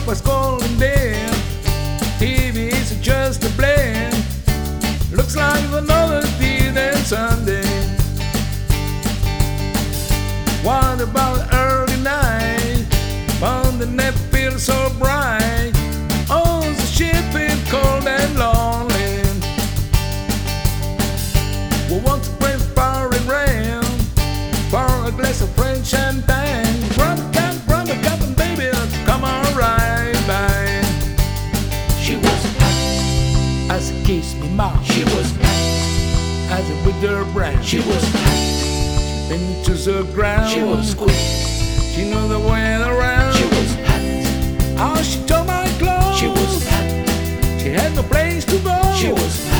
was calling there. TV is just a blend. Looks like another day than Sunday. What about early night? Found the net feels so bright. Oh, the ship is cold and lonely. We want to pray for it rain, for a glass of French champagne. Run a cup and baby, come on right by. She was hot As it kissed me mouth, She was hot as it with her breath, She was hot into the ground. She was quick She knew the way around. She was hot How she tore my clothes. She was hot She had no place to go. She was hot